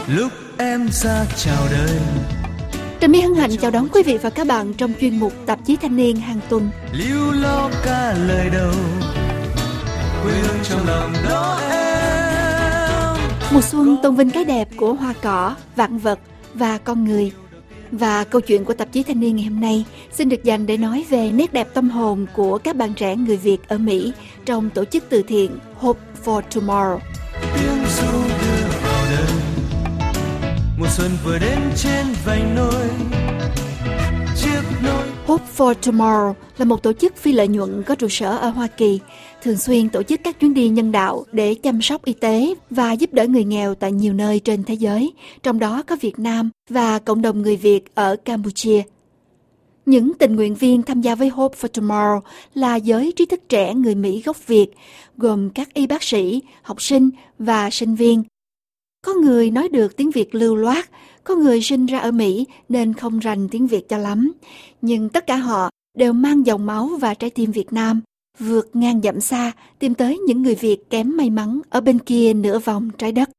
lúc em ra chào đời. Trà My hân hạnh chào đón quý vị và các bạn trong chuyên mục tạp chí Thanh niên hàng tuần. Líu lo ca lời đầu, quê hương trong lòng đó em. Mùa xuân tôn vinh cái đẹp của hoa cỏ, vạn vật và con người. Và câu chuyện của tạp chí Thanh niên ngày hôm nay xin được dành để nói về nét đẹp tâm hồn của các bạn trẻ người Việt ở Mỹ trong tổ chức từ thiện Hope for Tomorrow. Tiếng ru đưa vào đời, mùa xuân vừa đến trên vành nôi. Chiếc nôi Hope for Tomorrow là một tổ chức phi lợi nhuận có trụ sở ở Hoa Kỳ, thường xuyên tổ chức các chuyến đi nhân đạo để chăm sóc y tế và giúp đỡ người nghèo tại nhiều nơi trên thế giới, trong đó có Việt Nam và cộng đồng người Việt ở Campuchia. Những tình nguyện viên tham gia với Hope for Tomorrow là giới trí thức trẻ người Mỹ gốc Việt, gồm các y bác sĩ, học sinh và sinh viên. Có người nói được tiếng Việt lưu loát, có người sinh ra ở Mỹ nên không rành tiếng Việt cho lắm. Nhưng tất cả họ đều mang dòng máu và trái tim Việt Nam, vượt ngang dặm xa tìm tới những người Việt kém may mắn ở bên kia nửa vòng trái đất.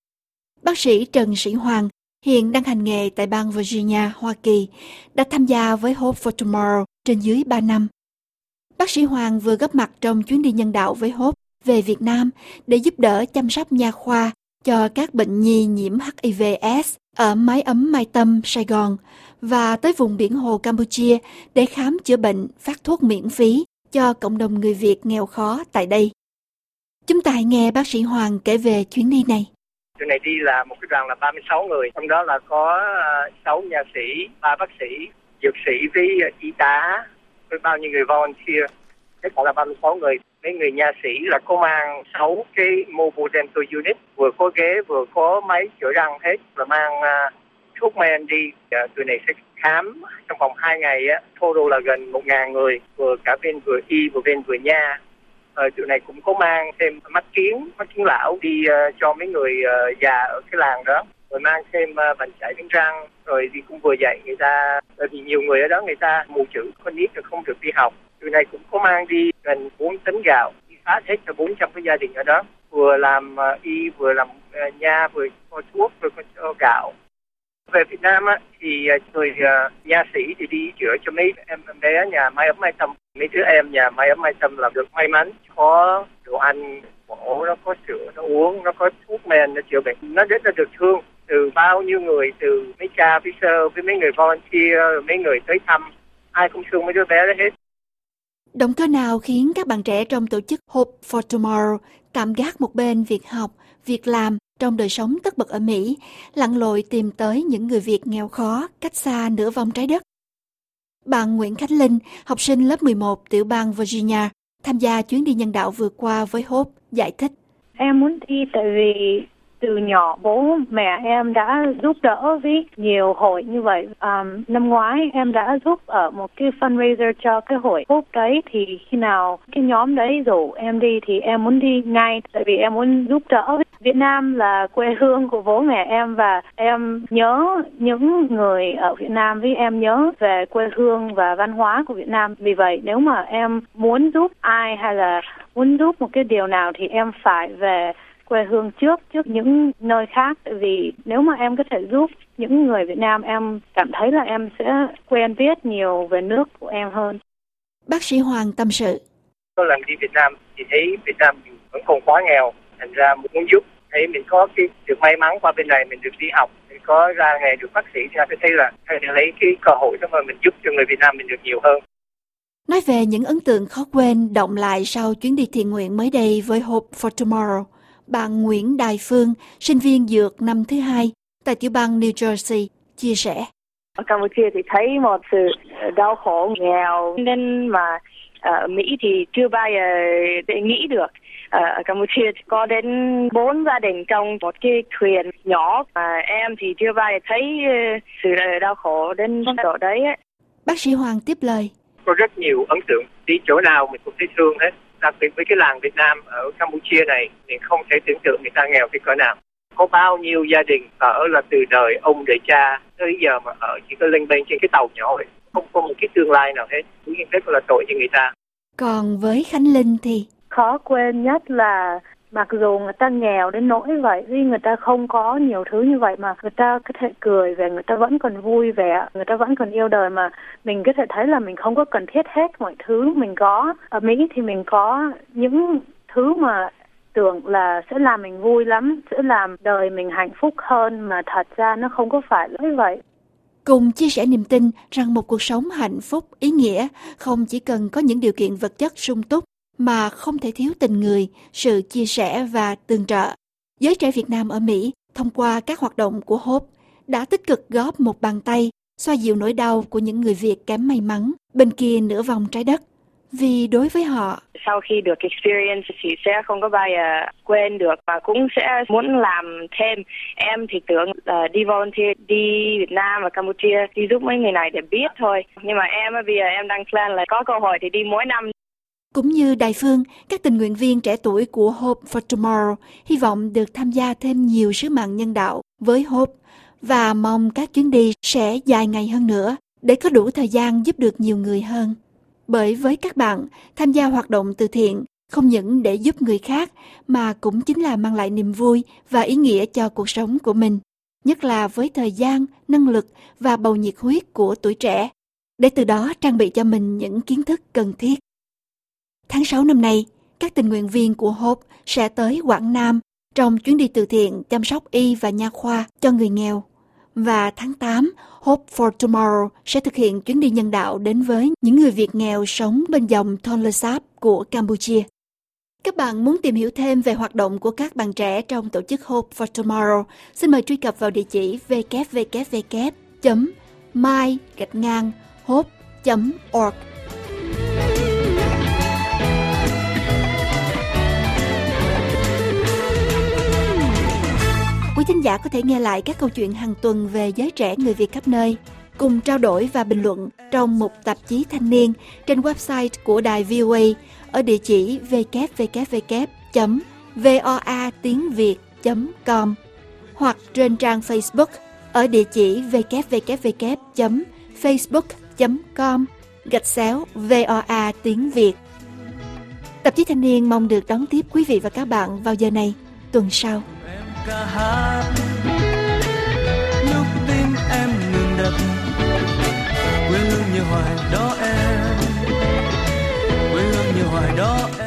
Bác sĩ Trần Sĩ Hoàng, hiện đang hành nghề tại bang Virginia, Hoa Kỳ, đã tham gia với Hope for Tomorrow trên dưới 3 năm. Bác sĩ Hoàng vừa góp mặt trong chuyến đi nhân đạo với Hope về Việt Nam để giúp đỡ chăm sóc nha khoa cho các bệnh nhi nhiễm HIV/AIDS ở Mái ấm Mai Tâm, Sài Gòn và tới vùng biển Hồ Campuchia để khám chữa bệnh, phát thuốc miễn phí cho cộng đồng người Việt nghèo khó tại đây. Chúng ta hãy nghe bác sĩ Hoàng kể về chuyến đi này. Chuyến này đi là một cái đoàn là 36 người, trong đó là có 6 nha sĩ, 3 bác sĩ, dược sĩ với y tá, với bao nhiêu người volunteer. Tất cả là 36 người. Mấy người nha sĩ là có mang 6 cái mobile dental unit, vừa có ghế, vừa có máy chữa răng hết, và mang thuốc men đi. Tụi này sẽ khám trong vòng 2 ngày, total là gần 1.000 người, vừa cả bên vừa y, vừa bên vừa nha. Tụi này cũng có mang thêm mắt kiến lão đi cho mấy người già ở cái làng đó, rồi mang thêm bàn chải đánh răng, rồi thì cũng vừa dạy người ta, bởi vì nhiều người ở đó người ta mù chữ, con nít rồi không được đi học. Tụi này cũng có mang đi gần 4 tấn gạo, đi phát hết cho 400 cái gia đình ở đó, vừa làm y, vừa làm nha, vừa có thuốc, vừa có gạo. Về Việt Nam thì người nha sĩ thì đi chữa cho mấy em bé nhà Mái ấm Mai Tâm. Mấy đứa em nhà Mái ấm Mai Tâm là được may mắn có đồ ăn, nó có sữa nó uống, nó có thuốc men nó chữa bệnh. Nó rất là được thương từ bao nhiêu người, từ mấy cha với sơ với mấy người volunteer, mấy người tới thăm, ai cũng thương mấy đứa bé đó hết. Động cơ nào khiến các bạn trẻ trong tổ chức Hope for Tomorrow tạm gác một bên việc học, việc làm trong đời sống tất bật ở Mỹ, lặn lội tìm tới những người Việt nghèo khó cách xa nửa vòng trái đất? Bạn Nguyễn Khánh Linh, học sinh lớp 11 tiểu bang Virginia, tham gia chuyến đi nhân đạo vừa qua với Hope, giải thích. Em muốn đi tại vì từ nhỏ bố mẹ em đã giúp đỡ với nhiều hội như vậy. Năm ngoái em đã giúp ở một cái fundraiser cho cái hội Hope đấy, thì khi nào cái nhóm đấy rủ em đi thì em muốn đi ngay, tại vì em muốn giúp đỡ. Việt Nam là quê hương của bố mẹ em và em nhớ những người ở Việt Nam, với em nhớ về quê hương và văn hóa của Việt Nam. Vì vậy nếu mà em muốn giúp ai hay là muốn giúp một cái điều nào thì em phải về quê hương trước những nơi khác, vì nếu mà em có thể giúp những người Việt Nam, em cảm thấy là em sẽ quen biết nhiều về nước của em hơn. Bác sĩ Hoàng tâm sự. Có lần đi Việt Nam thì thấy Việt Nam mình vẫn còn quá nghèo, thành ra muốn giúp. Thấy mình có cái được may mắn qua bên này, mình được đi học, mình có ra nghề được bác sĩ, thì tôi thấy là hay là lấy cái cơ hội đó mà mình giúp cho người Việt Nam mình được nhiều hơn. Nói về những ấn tượng khó quên động lại sau chuyến đi thiện nguyện mới đây với Hope for Tomorrow, bạn Nguyễn Đài Phương, sinh viên dược năm thứ 2 tại tiểu bang New Jersey, chia sẻ. Ở Campuchia thì thấy một sự đau khổ, nghèo, nên mà ở Mỹ thì chưa bao giờ để nghĩ được. Ở Campuchia có đến 4 gia đình trong một cái thuyền nhỏ, mà em thì chưa bao giờ thấy sự đau khổ đến độ đấy. Bác sĩ Hoàng tiếp lời. Có rất nhiều ấn tượng, đi chỗ nào mình cũng thấy thương hết. Đặc biệt với cái làng Việt Nam ở Campuchia này, mình không thể tưởng tượng người ta nghèo cái cỡ nào. Có bao nhiêu gia đình ở là từ đời ông đời cha tới giờ mà ở chỉ có lênh bênh trên cái tàu nhỏ ấy, không có một cái tương lai nào hết. Rất là tội cho người ta. Còn với Khánh Linh thì khó quên nhất là Mặc dù người ta nghèo đến nỗi vậy, vì người ta không có nhiều thứ như vậy mà người ta có thể cười về, người ta vẫn còn vui vẻ, người ta vẫn còn yêu đời, mà mình có thể thấy là mình không có cần thiết hết mọi thứ mình có. Ở Mỹ thì mình có những thứ mà tưởng là sẽ làm mình vui lắm, sẽ làm đời mình hạnh phúc hơn, mà thật ra nó không có phải như vậy. Cùng chia sẻ niềm tin rằng một cuộc sống hạnh phúc, ý nghĩa không chỉ cần có những điều kiện vật chất sung túc, mà không thể thiếu tình người, sự chia sẻ và tương trợ. Giới trẻ Việt Nam ở Mỹ, thông qua các hoạt động của Hope, đã tích cực góp một bàn tay, xoa dịu nỗi đau của những người Việt kém may mắn bên kia nửa vòng trái đất. Vì đối với họ, sau khi được experience thì sẽ không có bao giờ quên được, và cũng sẽ muốn làm thêm. Em thì tưởng là đi volunteer, đi Việt Nam và Campuchia, đi giúp mấy người này để biết thôi. Nhưng mà em bây giờ em đang plan là có cơ hội thì đi mỗi năm. Cũng như Đài Phương, các tình nguyện viên trẻ tuổi của Hope for Tomorrow hy vọng được tham gia thêm nhiều sứ mạng nhân đạo với Hope và mong các chuyến đi sẽ dài ngày hơn nữa để có đủ thời gian giúp được nhiều người hơn. Bởi với các bạn, tham gia hoạt động từ thiện không những để giúp người khác mà cũng chính là mang lại niềm vui và ý nghĩa cho cuộc sống của mình, nhất là với thời gian, năng lực và bầu nhiệt huyết của tuổi trẻ, để từ đó trang bị cho mình những kiến thức cần thiết. Tháng 6 năm nay, các tình nguyện viên của Hope sẽ tới Quảng Nam trong chuyến đi từ thiện chăm sóc y và nha khoa cho người nghèo. Và tháng 8, Hope for Tomorrow sẽ thực hiện chuyến đi nhân đạo đến với những người Việt nghèo sống bên dòng Tonle Sap của Campuchia. Các bạn muốn tìm hiểu thêm về hoạt động của các bạn trẻ trong tổ chức Hope for Tomorrow, xin mời truy cập vào địa chỉ www.my-hope.org. Quý thính giả có thể nghe lại các câu chuyện hàng tuần về giới trẻ người Việt khắp nơi, cùng trao đổi và bình luận trong một tạp chí thanh niên trên website của đài VOA ở địa chỉ www.voatiengviet.com hoặc trên trang Facebook ở địa chỉ www.facebook.com/VOA tiếng Việt. Tạp chí thanh niên mong được đón tiếp quý vị và các bạn vào giờ này tuần sau. Ca hát lúc tim em ngừng đập, quê hương như hoài đó em, quê hương như hoài đó em.